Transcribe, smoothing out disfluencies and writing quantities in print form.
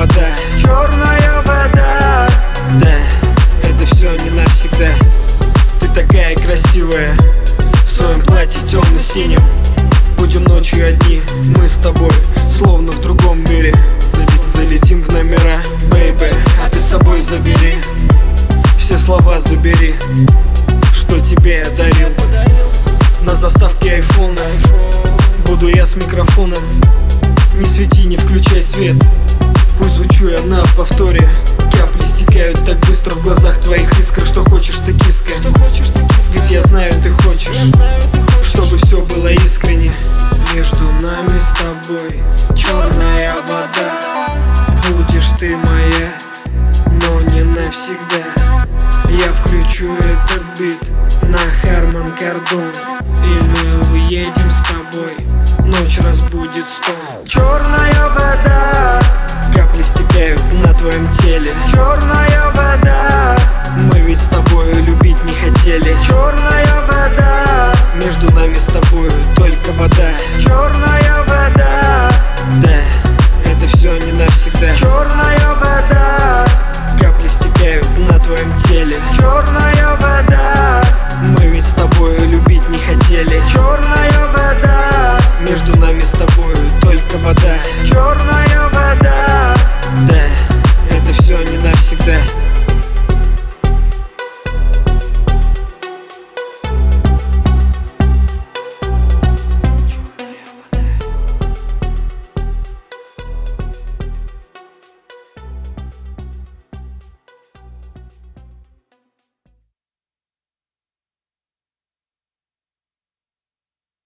вода, черная вода. да, это все не навсегда. Ты такая красивая в своем платье темно-синем. Будем ночью одни, мы с тобой, словно в другом мире. Залетим в номера, бэйбэ, а ты с собой забери. Все слова забери, что тебе я дарил. На заставке айфона буду я с микрофоном. Не свети, не включай свет, пусть звучу я на повторе. Капли стекают так быстро в глазах твоих искр. Что хочешь ты, киска, ведь я знаю ты хочешь, чтобы все было искренне. Между нами с тобой черная вода. Будешь ты моя, но не навсегда. Я включу этот бит на Харман Кардон, и мы уедем с тобой, ночь разбудит стон. Черная вода, капли стекают на твоем теле. черная